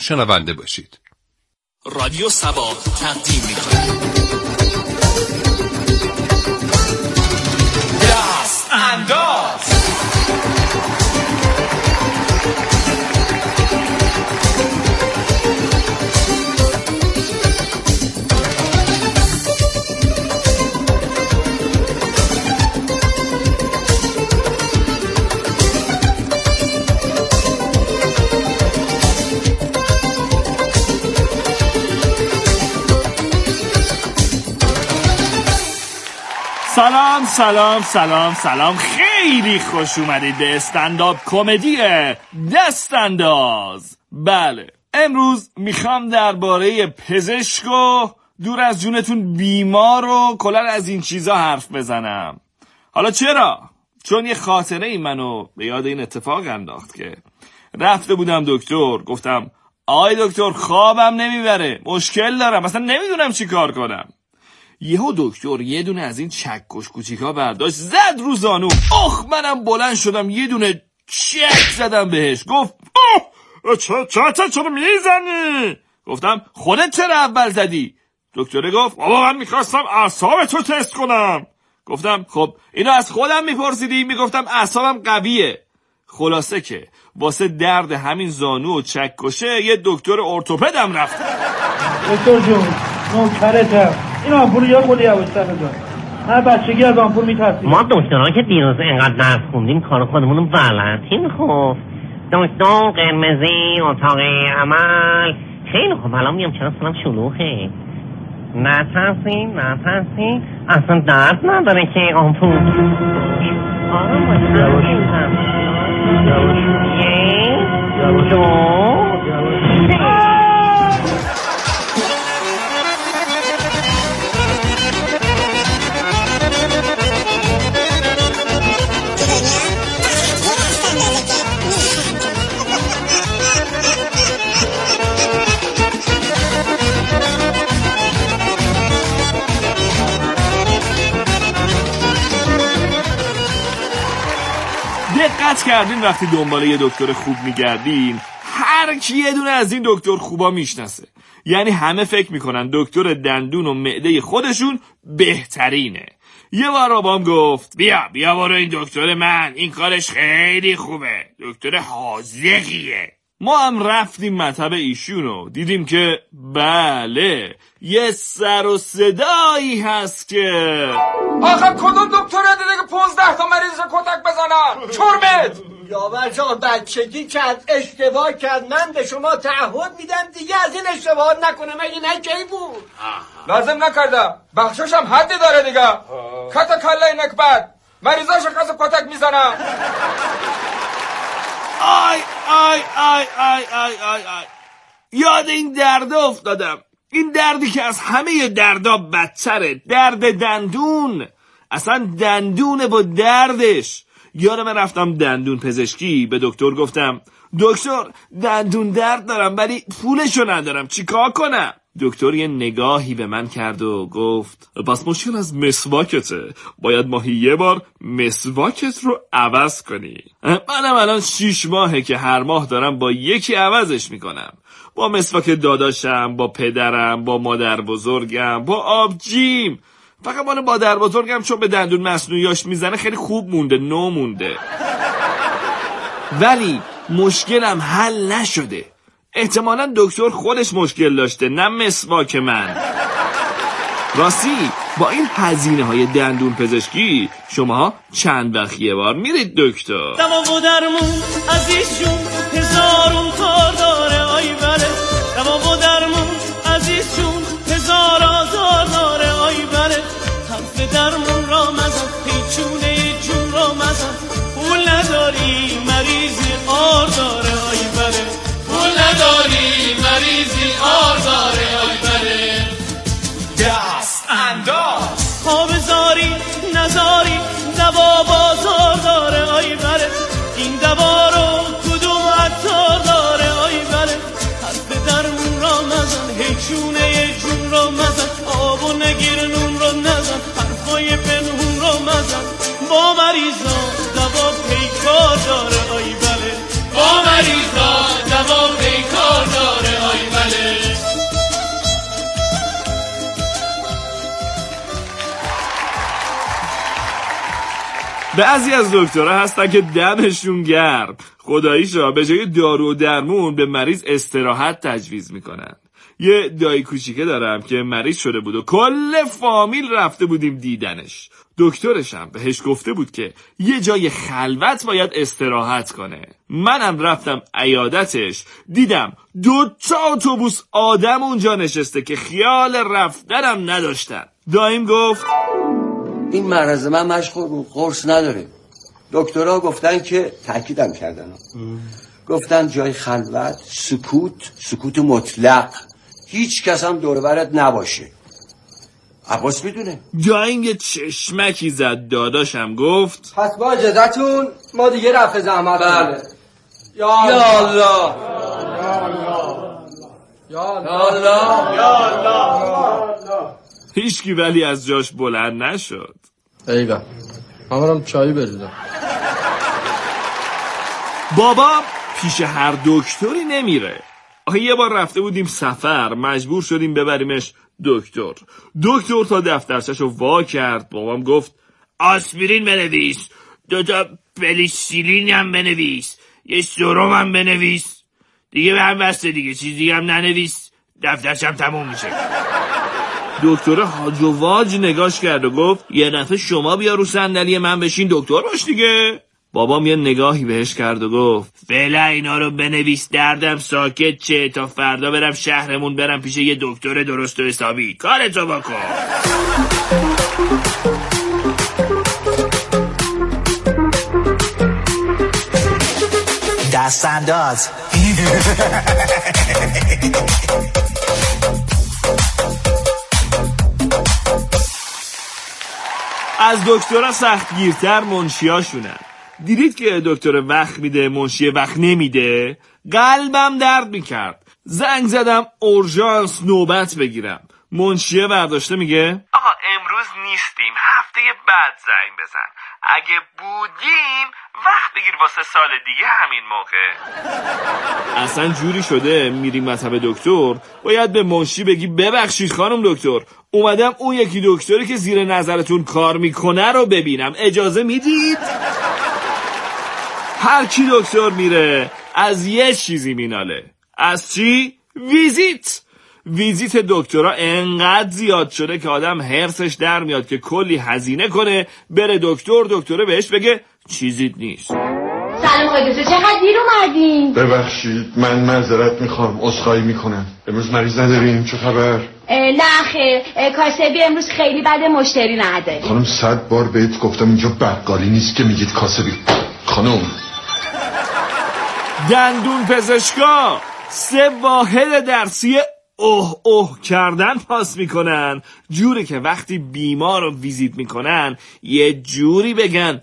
شنونده باشید. رادیو سبا تقدیم می‌کند دست انداز. سلام سلام سلام سلام، خیلی خوش اومدید به استندآپ کمدی دست انداز. بله، امروز میخوام درباره پزشک و دور از جونتون بیمار و کلا از این چیزا حرف بزنم. حالا چرا؟ چون یه خاطره ای منو به یاد این اتفاق انداخت که رفته بودم دکتر، گفتم آی دکتر خوابم نمیبره، مشکل دارم، اصلا نمیدونم چی کار کنم. یهو دکتر یه دونه از این چکش کوچیکا برداشت زد رو زانو. منم بلند شدم یه دونه چک زدم بهش. گفت چرا میزنی؟ گفتم خودت چرا اول زدی؟ دکتر گفت بابا من میخواستم اعصابتو تست کنم. گفتم خب اینو از خودم میپرسیدی؟ میگفتم اعصابم قویه. خلاصه که واسه درد همین زانو و چکشه یه دکتر ارتوپدم رفت. دکتر جون نوکرتم، این آمپول یا خودی یواشتر بزن. من بچگی از آمپول میترسیم. ما دکترها که دیروز اینقدر درس خوندیم کار خودمونو بلدیم. خب دکتر قرمزی اتاق عمل خیلی خوب. الان میام چرا سلام شلوغه. نترسین اصلا درد نداره که آمپول. آره دقت کردین وقتی دنبال یه دکتر خوب میگردین هر کی یه دونه از این دکتر خوبا میشناسه. یعنی همه فکر میکنن دکتر دندون و معده خودشون بهترینه. یه بار بابام گفت بیا برو این دکتر من، این کارش خیلی خوبه، دکتر حاذقیه. ما هم رفتیم مطب ایشونو، دیدیم که بله یه سر و صدایی هست که آخه کدوم دکتره دیده که 15 تا مریض کتک بزنن؟ چرمت یاور جان بچگی کرد، اشتباه کرد. من به شما تعهد میدم دیگه از این اشتباه نکنم. اگه نه کی بود لازم نکردم، بخششم حدی داره دیگه. کت کله نکبت مریضاشو کسب کتک میزنم. آی یاد این درد افتادم. این دردی که از همه دردا بدتره، درد دندون. اصلا دندونه با دردش. یادم رفتم دندون پزشکی، به دکتر گفتم دکتر دندون درد دارم ولی پولشو ندارم، چیکار کنم؟ دکتر یه نگاهی به من کرد و گفت پس مشکل از مسواکته، باید ماهی یه بار مسواکت رو عوض کنی. منم الان 6 ماهه که هر ماه دارم با یکی عوضش میکنم، با مسواک داداشم، با پدرم، با مادر بزرگم، با آبجیم. فقط مال مادر بزرگم چون به دندون مصنوعیاش میزنه خیلی خوب مونده، نو مونده. ولی مشکلم حل نشده. احتمالاً دکتر خودش مشکل داشته، نه مسواک من. راستی با این هزینه های دندون پزشکی شما چند وقت یه بار میرید دکتر؟ دوا و درمون عزیزشون هزارون کار داره. آی بله دوا و درمون عزیزشون هزار آزار داره. آی بله حرف درمون را مزن، پیچونه جون را مزن. پول نداری مریضی آر داره. آی بله پول نداری مریضی آر داره. آی بله دست انداز. خواب زاری نزاری دوا بازار داره. آی بله این دوا رو کدوم عطار داره. آی بله حرف درمون را مزن، هیچونه جون را مزن. آب و نگیر نون را نزن، حرفای پنهون را مزن. با مریضا دوا پیکار داره. آی بله با مریضا دوا پیکار داره. بعضی از دکترها هستن که دمشون گرم، خداییشا به جای دارو و درمون به مریض استراحت تجویز میکنن. یه دایی کوچیکه دارم که مریض شده بود و کل فامیل رفته بودیم دیدنش. دکترش هم بهش گفته بود که یه جای خلوت باید استراحت کنه. منم رفتم عیادتش، دیدم 2 اتوبوس آدم اونجا نشسته که خیال رفتنم نداشتن. داییم گفت این مرض من مشغول قرص نداره. دکترها گفتن که تاکیدم کردن، گفتن جای خلوت، سکوت مطلق، هیچ کس هم دور برت نباشه. عباس میدونه. داییم یه چشمکی زد. داداشم گفت پس با اجازتون ما دیگه رفع زحمت. بله. یا الله یا الله. هیچکی ولی از جاش بلند نشد. ایوه همونم چایی بریدم. بابا پیش هر دکتری نمیره. آخه یه بار رفته بودیم سفر، مجبور شدیم ببریمش دکتر تا دفترچه‌شو وا کرد. بابام گفت آسپرین بنویس، 2 پلیسیلین هم بنویس، یه سرم هم بنویس، دیگه به هم بسته دیگه، چیزی هم ننویس، دفترچم تموم میشه. دکتر هاج و واج نگاش کرد و گفت یه دفعه شما بیا رو صندلی من بشین دکتر باش دیگه. بابام یه نگاهی بهش کرد و گفت فعلا اینا رو بنویس، دردم ساکت چه، تا فردا برم شهرمون، برم پیش یه دکتر درست و حسابی، کارتو بکن. دستانداز. از دکترها سختگیرتر منشیاشونن. دیدید که دکتر وقت میده منشی وقت نمیده؟ قلبم درد میکرد. زنگ زدم اورژانس نوبت بگیرم. منشیه برداشته میگه آقا امروز نیستیم، هفته بعد زنگ بزن، اگه بودیم وقت بگیر واسه سال دیگه همین موقع. اصلا جوری شده میریم مطب دکتر باید به منشی بگی ببخشید خانم دکتر، اومدم اون یکی دکتری که زیر نظرتون کار میکنه رو ببینم، اجازه میدید؟ هر کی دکتر میره از یه چیزی میناله. از چی؟ ویزیت دکترها انقدر زیاد شده که آدم هرسش در میاد که کلی هزینه کنه بره دکتره بهش بگه چیزی نیست. سلام آقای دکتر، چقدر دیر اومدین؟ ببخشید من معذرت میخوام، عذرخواهی میکنم. امروز مریض نداریم، چه خبر؟ نه خیر، کاسبی امروز خیلی بده، مشتری نداره. خانم 100 بار بهت گفتم اینجا بقالی نیست که میگید کاسبی. خانم دندون پزشکا 3 واحد درسی اوه کردن پاس میکنن، جوری که وقتی بیمار رو ویزیت میکنن یه جوری بگن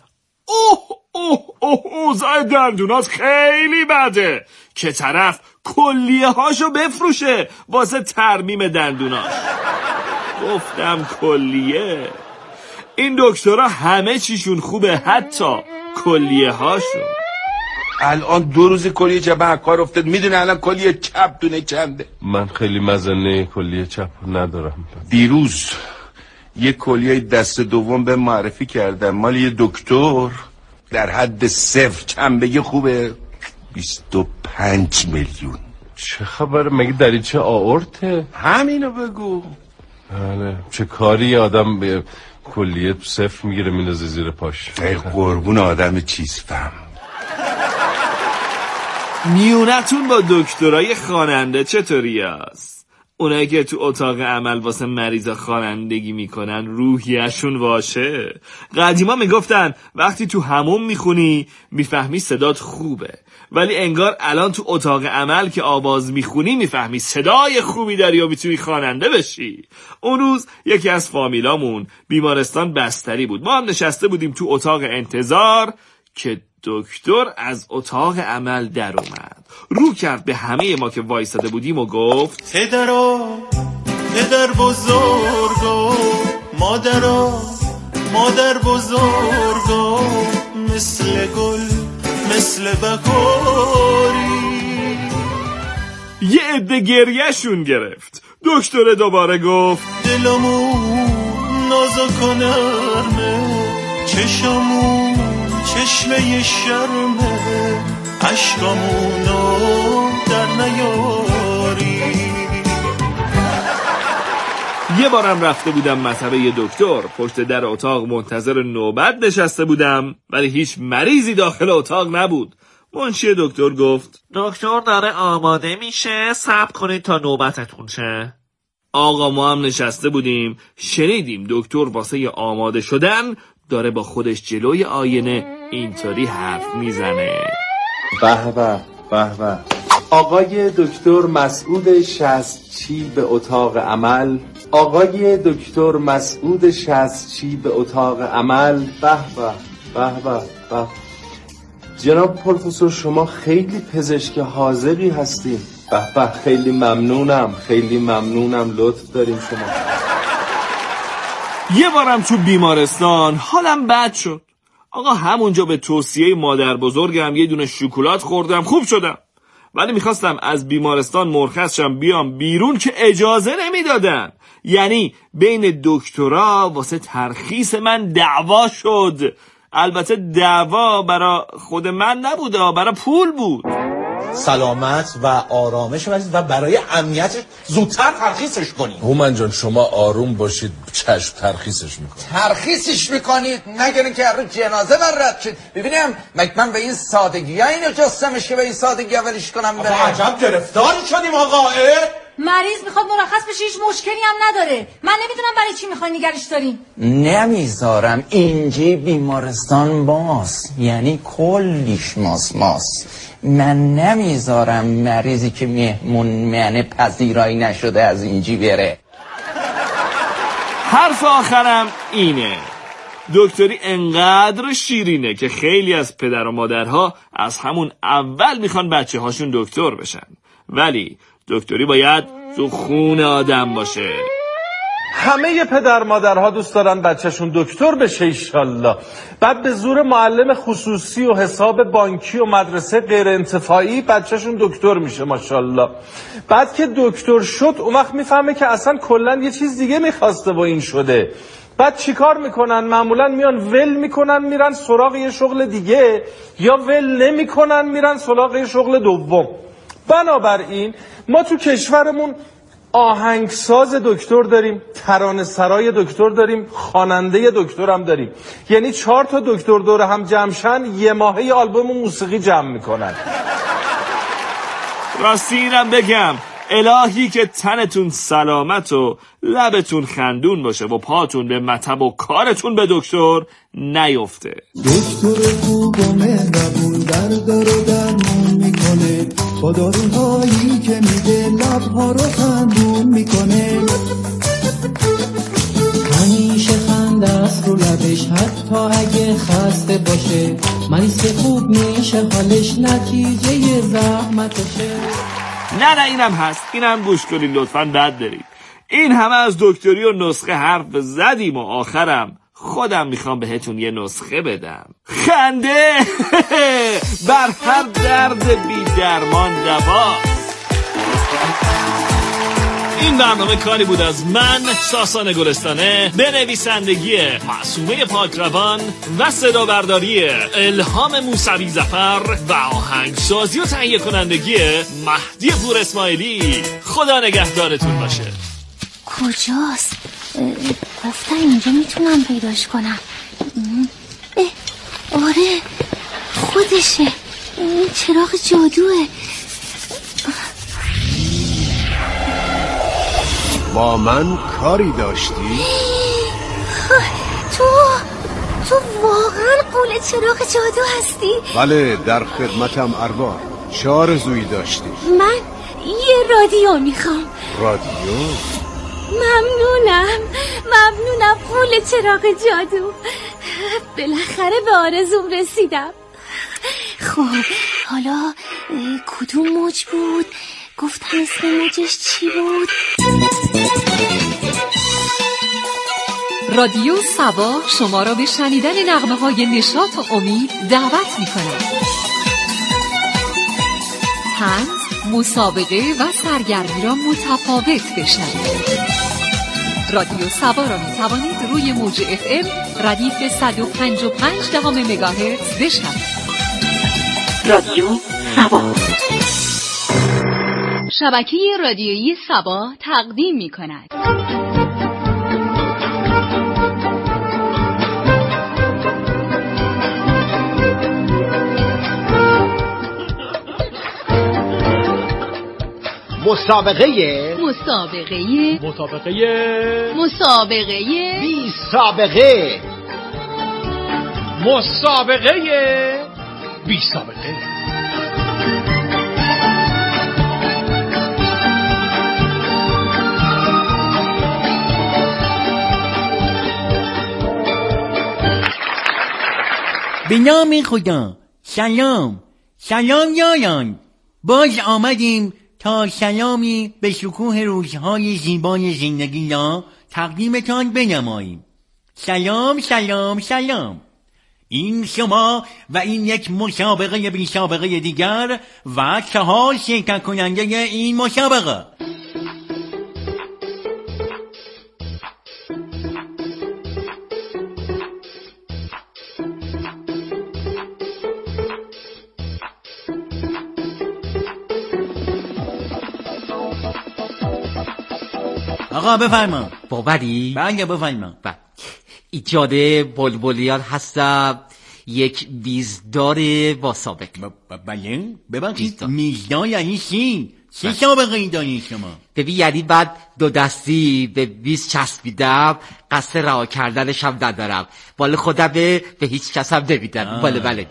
اوضاع دندونات خیلی بده که طرف کلیه هاشو بفروشه واسه ترمیم دندوناش. گفتم کلیه؟ این دکترها همه چیشون خوبه، حتی کلیه هاشون. الان 2 روز کلیه چپ کار افتاد، میدونه الان کلیه چپ دونه چنده؟ من خیلی مزنه کلیه چپ ندارم. دیروز یه کلیه دست دوم به معرفی کردم مال یه دکتر در حد 0 چنبه خوبه، 25 میلیون. چه خبر؟ مگه دریچه آورته؟ همینو بگو. بله. چه کاری آدم به کلیه 0 میگیره میندازه زیر پاش؟ ای قربون آدم چیز فهم. میونتون با دکترای خواننده چطوری است؟ اونایی که تو اتاق عمل واسه مریضا خوانندگی میکنن روحیه‌شون واشه. قدیما میگفتن وقتی تو حموم میخونی میفهمی صدات خوبه، ولی انگار الان تو اتاق عمل که آواز میخونی میفهمی صدای خوبی داری و میتونی خواننده بشی. اون روز یکی از فامیلامون بیمارستان بستری بود، ما هم نشسته بودیم تو اتاق انتظار که دکتر از اتاق عمل در اومد، رو کرد به همه ما که وایساده بودیم و گفت پدر بزرگا، مادر بزرگا، مثل گل مثل بهاری. یه عده گریه‌شون گرفت. دکتر دوباره گفت دلمون نازک و نرمه، چشمون چشمه شرمه عشقامونو در نیاری. یه بارم رفته بودم مطبه یه دکتر، پشت در اتاق منتظر نوبت نشسته بودم ولی هیچ مریضی داخل اتاق نبود. منشی دکتر گفت دکتر داره آماده میشه، صبر کنید تا نوبتتون شه. آقا ما هم نشسته بودیم، شنیدیم دکتر واسه آماده شدن داره با خودش جلوی آینه اینطوری حرف میزنه. به به به به. آقای دکتر مسعود شصتچی به اتاق عمل. آقای دکتر مسعود شصتچی به اتاق عمل. به به به به به. جناب پروفسور شما خیلی پزشک حاذقی هستید. به به، خیلی ممنونم، خیلی ممنونم، لطف داریم شما. یه بارم تو بیمارستان حالم بد شد. آقا همونجا به توصیه مادر بزرگم یه دونه شکلات خوردم، خوب شدم. ولی میخواستم از بیمارستان مرخص شم بیام بیرون که اجازه نمیدادن. یعنی بین دکترا واسه ترخیص من دعوا شد. البته دعوا برا خود من نبود، برا پول بود. سلامت و آرامش و برای امنیتش زودتر ترخیصش کنید. هومن جان شما آروم باشید، چشم ترخیصش میکنید. ترخیصش میکنید نگرین که رو جنازه من رد شد. ببینیم من به این سادگی ها اینو جستمش که به این سادگی ها ولیش کنم. آقا عجب گرفتاری شدیم آقا. مریض میخواد مرخص بشه، هیچ مشکلی هم نداره. من نمیدونم برای چی میخوای نگرش دارین. نمیذارم اینجا بیمارستان ماست، یعنی کلیش ماست. من نمیذارم مریضی که مهمون پذیرایی نشده از اینجا بره. حرف آخرم اینه، دکتری انقدر شیرینه که خیلی از پدر و مادرها از همون اول میخوان بچه هاشون دکتر بشن، ولی دکتری باید تو خون آدم باشه. همه پدر مادرها دوست دارن بچهشون دکتر بشه ایشالله. بعد به زور معلم خصوصی و حساب بانکی و مدرسه غیر انتفاعی بچهشون دکتر میشه ماشاءالله. بعد که دکتر شد اون وقت میفهمه که اصلا کلا یه چیز دیگه میخواسته و این شده. بعد چیکار میکنن؟ معمولا میان ول میکنن میرن سراغ یه شغل دیگه، یا ول نمیکنن میرن سراغ یه شغل دوم. بنابراین ما تو کشورمون آهنگساز دکتر داریم، ترانه‌سرای دکتر داریم، خواننده دکتر هم داریم. یعنی 4 تا دکتر دور هم جمع شن یه ماهه آلبوم موسیقی جمع میکنن. راستی اینم بگم، الهی که تنتون سلامت و لبتون خندون باشه و پاتون به مطب و کارتون به دکتر نیفته. دکتر خوب و مهربون درد رو درمون میکنه، با داروهایی که میده لبها رو خندون میکنه. همیشه خنده است رو لبش حتی اگه خسته باشه. مریض خوب میشه حالش نتیجه زحمتشه. نه اینم هست، اینم گوش کنید لطفاً، بد دارید. این همه از دکتری و نسخه حرف زدیم و آخرم خودم میخوام بهتون یه نسخه بدم. خنده بر هر درد بی درمان دوا. این برنامه کاری بود از من ساسان گلستانه به نویسندگی معصومه پاکروان و صدا برداری الهام موسوی ظفر و آهنگسازی و تهیه کنندگی مهدی پور اسماعیلی. خدا نگهدارتون باشه. کجاست؟ گفتن اینجا میتونم پیداش کنم. آره خودشه، این چراغ جادوه. با من کاری داشتی؟ تو واقعا قول چراغ جادو هستی؟ بله در خدمتم ارباب. چه آرزویی داشتی؟ من یه رادیو میخوام. رادیو؟ ممنونم قول چراغ جادو. بالاخره به آرزوم رسیدم. خب حالا کدوم موج بود؟ گفتن اسم موجش چی بود؟ رادیو سبا شما را به شنیدن نغمه‌های نشاط و امید دعوت می‌کند. طنز، مسابقه و سرگرمی را متفاوت بشنوید. رادیو سبا را می توانید روی موج FM ردیف 105.5 مگاهرتز بشنوید. رادیو سبا، شبکه رادیویی سبا تقدیم می کند. مسابقه بی سابقه. به نام خدا. سلام یاران، باز آمدیم تا سلامی به شکوه روزهای زیبای زندگی را تقدیمتان بنماییم. سلام. این شما و این یک مسابقه بی سابقه دیگر و 4 شرکت کننده این مسابقه. آقا بفرما. باوری؟ بله بفرما. ایجاد بلبلیات هستم، یک میزدار با سابقه. بله؟ ببخشید میزدار یعنی چی؟ چه سابقه ای دارید شما؟ ببین یعنی بعد 2 دستی به 20 چسبیدم، قصد رها کردنش هم ندارم، ولی خودم به هیچ کس هم نمیدم. بله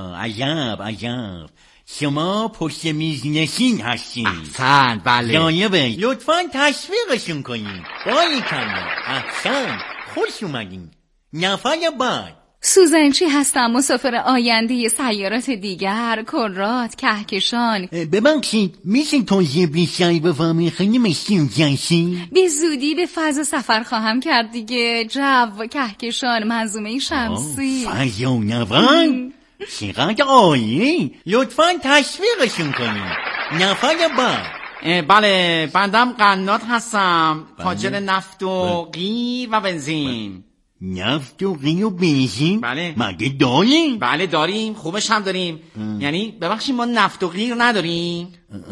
عجب. شما پشت میز نشین هستین؟ احسن، بله. جالبه، لطفاً تشویقشون کنین. باریکلا، احسن، خوش اومدین. نفر بعد. سوزنچی هستم، مسافر آینده سیارات دیگر، کرات، کهکشان. ببخشید میشه توضیح بیشتری بفهمید خیلی سوزنچی؟ به زودی به فضا سفر خواهم کرد دیگه. جو، کهکشان، منظومه شمسی. فضا نورد؟ چقدر عالی. لطفاً تشویقشون کنید. نفر بعد. بله، بندم قنات هستم، تاجر نفت و قی و بنزین. نفت و قی و بنزین؟ بله. مگه داریم؟ بله داریم، خوبش هم داریم. یعنی ببخشید ما نفت و قی رو نداریم.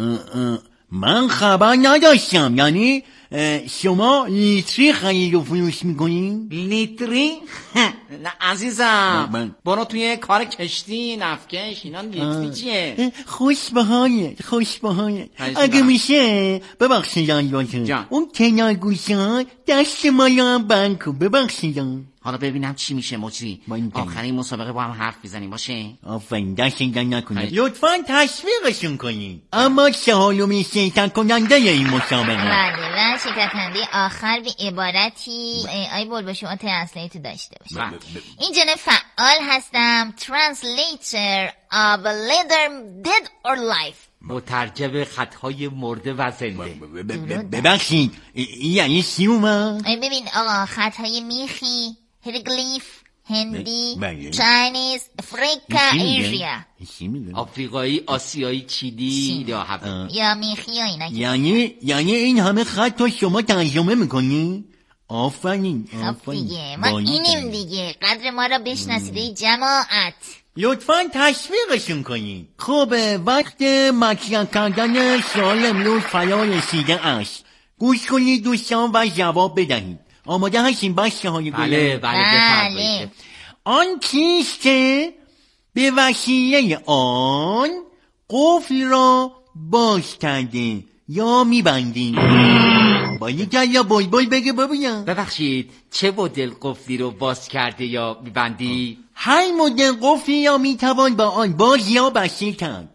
من خبر نداشتم. یعنی شما لیتری خرید و فروش میکنین؟ لیتری؟ نه عزیزم، برو توی کار کشتی، نفتکش، اینا لیتری چیه؟ خوش بهایت. اگه میشه ببخشید اون کنار گوشه دست مالا هم بند کن. ببخشید. حالا ببینم چی میشه مجری. آخرین مسابقه با هم حرف بزنیم باشه؟ آفرین، دستشون نکنید. لطفاً تشویقشون کنید. اما 4مین شرکت کننده این مسابقه. بله، شرکت کننده آخر به عبارتی آی بول شما ترنسلیت داشته باشه. این جناب فعال هستم، ترنسلیتر of a letter dead or life، مترجم خطهای مرده و زنده. ببخشید یعنی چی اومد؟ ببین آقا، خطهای میخی، هیروگلیف، هندی، چاینیز، افریقا، ایژیا. آفریقایی، آسیایی، چینی یا میخی یا اینا. یعنی این همه خط رو شما ترجمه میکنی؟ آفرین. خب دیگه ما اینیم دیگه، قدر ما را بشناسید جماعت. لطفاً تشویقشون کنید. خب وقت مطرح کردن سوال امروز فرا رسیده است. گوش کنید دوستان و جواب بدهید. آماده هستین بچه های گلم؟ بله. آن چیست که به وسیله آن قفل را باز کرده یا میبندیم؟ باید یا بلبل بگه ببینم. ببخشید چه مدل قفلی رو باز کرده یا میبندی؟ هر مدل قفلی یا میتوان با آن باز یا بسته کرد.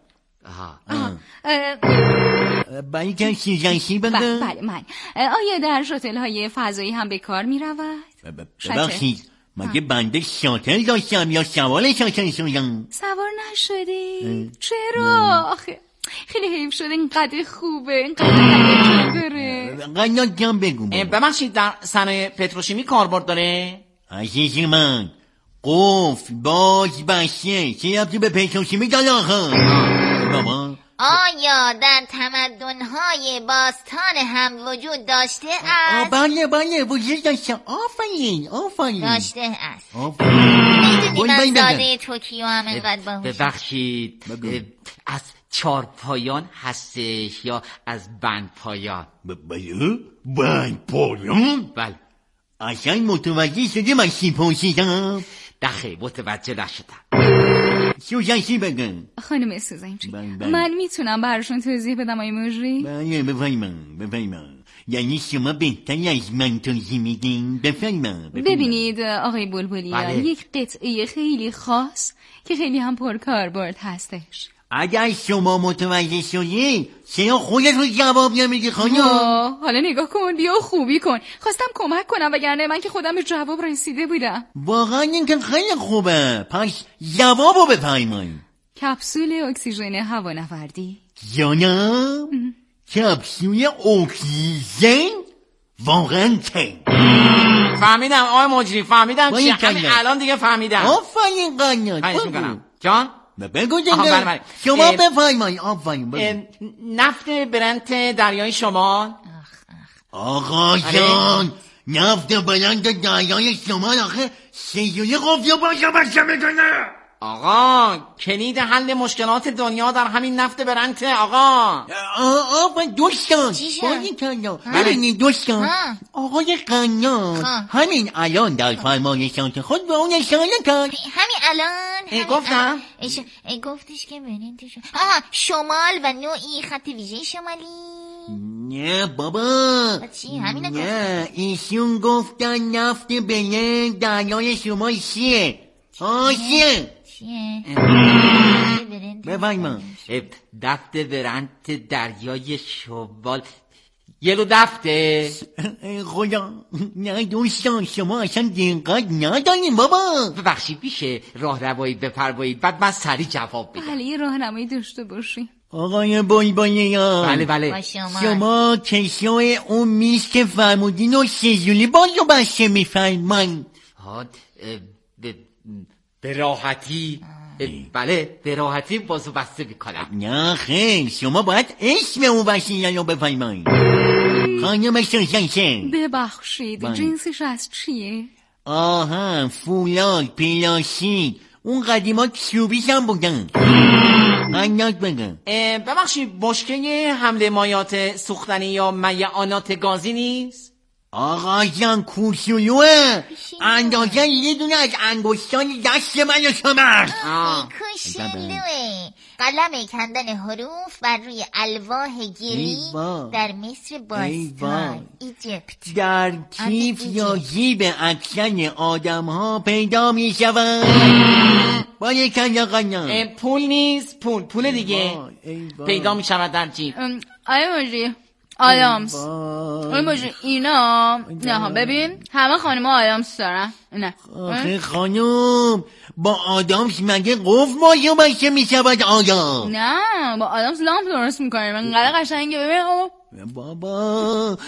برای که سوزنچی بگم؟ بله من. آیا در شاتل های فضایی هم به کار می رود؟ ببخشید مگه بنده شاتل داشتم یا سوار شاتل شدم؟ سوار نشدی؟ چرا؟ آخه خیلی حیف شد، اینقدر خوبه، اینقدر توجه داره. قنات جان بگو. ببخشید در صنایع پتروشیمی کاربرد داره؟ عزیز من قفل باز بسته چه ربطی به پتروشیمی داره آخه؟ بابا آیا در تمدن‌های باستان هم وجود داشته است؟ بله وجود داشته. آفرین داشته است. میدونی من زاده توکیو هم اینقدر باهوشم. ببخشید از چارپایان هستش یا از بند پایان؟ بند پایان؟ بله. اصلا متوجه شده من چی پرسیدم؟ دخیل متوجه نشدم. سوزن چی بگم؟ خانم سوزن جی من میتونم براشون توضیح بدم آقای مجری؟ بله بفرمایید. یعنی شما بهتری از من توضیح میدین؟ بفرمایید. ببینید آقای بلبلیان یک قطعه خیلی خاص که خیلی هم پرکاربرد هستش. اگر شما متوجه شدی چرا خودت رو جواب نمیدی خانم؟ حالا نگاه کن بیا خوبی کن. خواستم کمک کنم وگرنه من که خودم به جواب رسیده بودم. واقعا این که خیلی خوبه. پس جوابو بفرمایید. کپسول اکسیژن هوانوردی. جانم کپسول اکسیژن؟ واقعا که فهمیدم آقای مجری فهمیدم چیه. همین الان دیگه فهمیدم. آفرین قنات میکنم جان بگو دیگه. شما بفرمایید. آفرین. نفت برنت دریای شمال. آقا جان نفت برنت دریای شمال آخه چجوری قفل باشه میکنه؟ آقا کلید حل مشکلات دنیا در همین نفت برنته آقا. دوستان ببینید دوستان آقای قنات همین الان در فرمایشات خود به اون اشاره کرد. همین الان گفتم گفتش که برنتش شمال و نوعی خط ویژه شمالی. نه بابا نه ایشون گفتن نفت برنت دریای شمال چیه؟ چیه؟ بفرمایید. دفت برنت دریای شمال یلو دفته. خدا نه دوستان شما اصلا دقت ندارین بابا. ببخشید میشه راهنمایی بفرمایید بعد من سریع جواب بدم. بله یه راهنمایی داشته باشی. آقای بلبلیان بله شما کشوی اون میز که فرمودین و چجوری بازو بسته میفرمایید؟ به راحتی. بله به راحتی بازو بسته میکنم. نه خیر شما باید اسم اون وسیله رو بفرمایید. خانم سوزن ببخشید جنسش از چیه؟ آها فولاد پلاستیک اون قدیما چوبیش هم بودن. قنات بگم ببخشید مشکل حمل مایات سوختنی یا میعانات گازی نیست؟ آقا جان کوچولوه اندازه یه دونه از انگشتان دست من و شماست. کوچولوه قلم کندن حروف بر روی الواح گری در مصر باستان ایجپت در کیف یا جیب اکثر آدم ها پیدا می شود. با یک قنات پول نیست پول دیگه پیدا می شود در جیب. آیا مجری آدامس اینا نه ببین همه خانم‌ها آدامس دارن. نه آخه خانم با آدامس مگه قفل مایو بسته میشود آیا؟ نه با آدامس لامپ درست میکنیم انقدر قشنگه. ببین بابا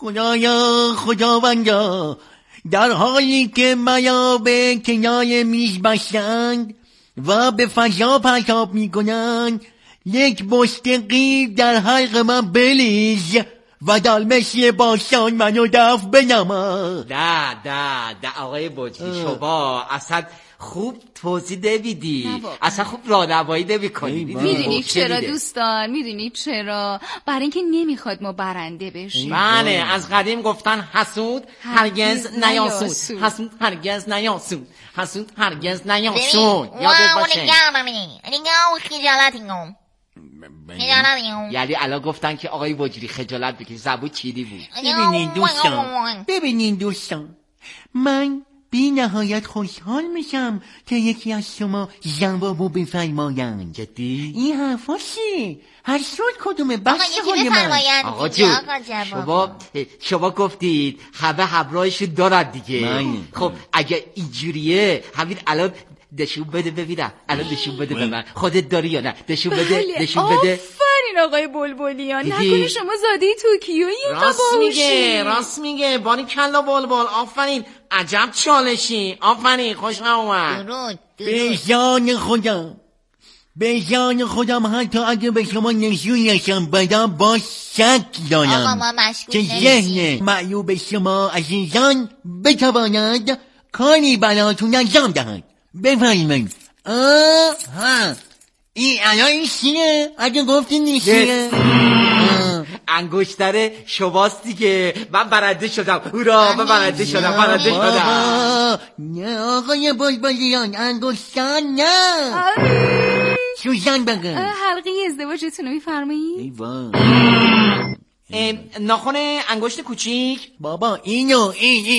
خداوندا در حالی که میا به کنای میز بستند و به فضا پرتاب میکنند یک بشکه قیب در حلق من بلیز و در مثل باشان منو دفع بنما. ده آقای بجری شما اصلا خوب توضیح نمیدی اصلا خوب راهنمایی نمی‌کنی. میدونی چرا دوستان؟ میدونی چرا؟ برای اینکه نمیخواد ما برنده بشیم. بله از قدیم گفتن حسود هرگز نیاسود. حسود هرگز نیاسود. حسود هرگز نیاسود. یادت باشه. یعنی الان گفتن که آقای وجری خجالت بکش زبون چینی بود. ببینین دوستان من بی نهایت خوشحال میشم که یکی از شما جوابو بفرمایند. جدی؟ این حرفا چیه؟ هر صورت کدومه بخش های من. آقا جون شما گفتید همه همراهشون دارد دیگه. خب اگه اینجوریه همین الان نشون بده ببینم. الان نشون بده به من خودت داری یا نه؟ نشون بده نشون بده. آفرین آقای بلبلیان نکنه شما زاده توکیویی. راست میگه باری کلا بلبل. آفرین عجب چالشی. آفرین خوش اومد. به جان خدا به جان خودم حتی اگه به شما نشونشم بدم با شک دارم آقا ما مشغول که ذهن معیوب شما عزیزان بتواند کاری براتون انجام دهد. بفرمایید. آها این الان این چیه؟ اگه گفتین نیستیه انگشتر شماست دیگه. من برنده شدم. هورا من برنده شدم. نه آقای بلبلیان انگشتر نه. سوزن بگن حلقه ازدواجتون رو میفرمایید؟ ناخن انگشت کوچیک. بابا اینو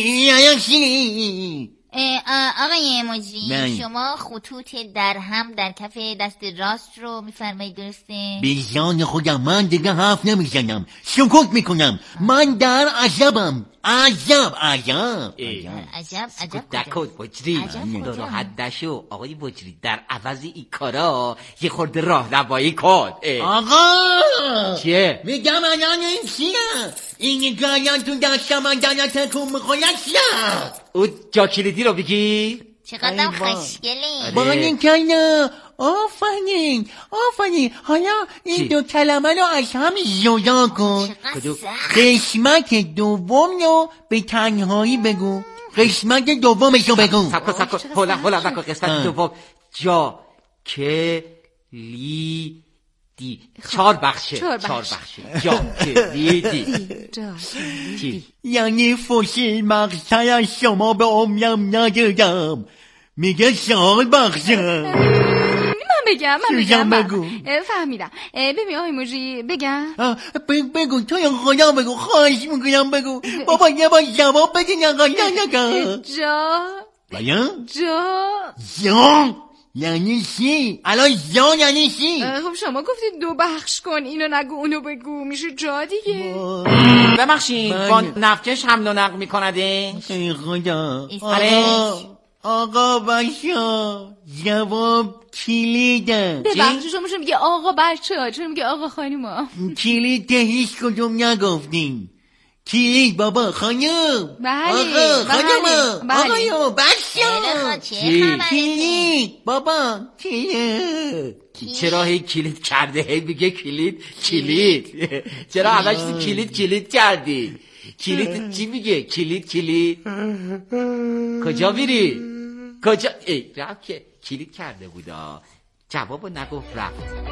این آقای مجری شما خطوط در هم در کف دست راست رو میفرمایید درسته؟ بیزان خودم من دیگه حرف نمیزنم سکوت میکنم. من در عجبم. عجب دکود بجری راحت نشو آقای بجری. در عوض این کارا یه خورده راهنمایی کن. آقا چیه؟ میگم الان این چیه؟ این گاریان تو دستم من دارم تکون میخوره چیه؟ اون جا کلیدی رو بگیر. چقدر خوشگلی. بانین کنه. آفرین حالا این دو کلمه رو از هم جدا کن. قسمت دوم رو به تنهایی بگو. قسمت دومش رو بگو. سب کن حالا نکن. قسمت دوم جا کلیدی 4 بخشه. جا کلیدی یعنی فوشیل مقصد از شما به عمرم ندادم. میگه 4 بخشه. من بگم فهمیدم. ببین آقای مجری بگم. بگو تو یا خدا بگو. خواهش میکنم بگو. بابا یه بار جواب بدین نگه جا یعنی چی؟ الان جا یعنی چی؟ خب شما گفتید 2 بخش کن. اینو نگو اونو بگو میشه جا دیگه. ببخشید با نفکش حمل و نقل میکنده. ای خدا. آقا بچه جواب کلیده. ببخشید شما چون میگه آقا بچه ها چون میگه آقا خانوما. کلید هیچ کدوم نگفتین. کلید بابا خانم. بله خانم آقایو بچه کلید بابا کلید. چرا هی کلید کرده؟ هی میگه کلید. چرا همش کلید کردی؟ کلید چی میگه؟ کلید کجا میری؟ کجا؟ رفت که کلید کرده بودا. جوابو نگفت رفت.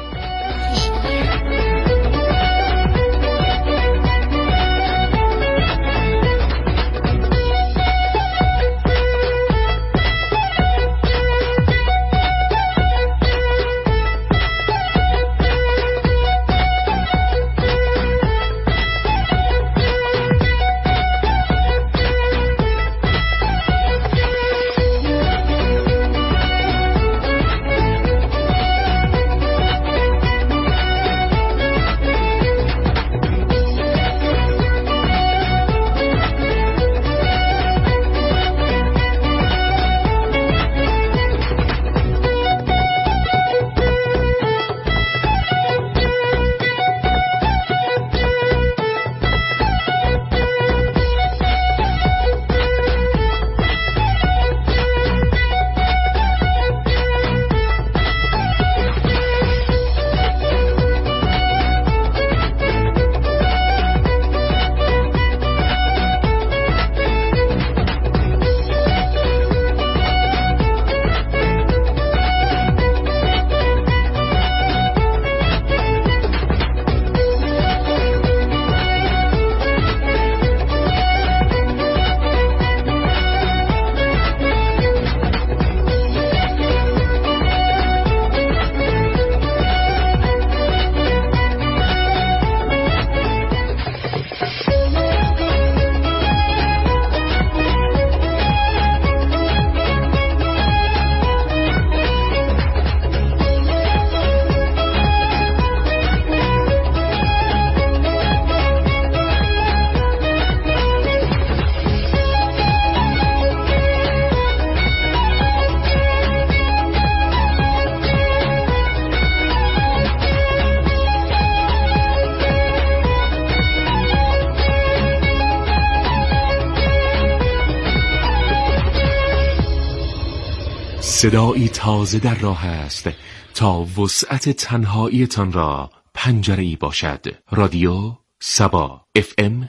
صدایی تازه در راه است. تا وسعت تنهاییتان را پنجره‌ای باشد. رادیو سبا FM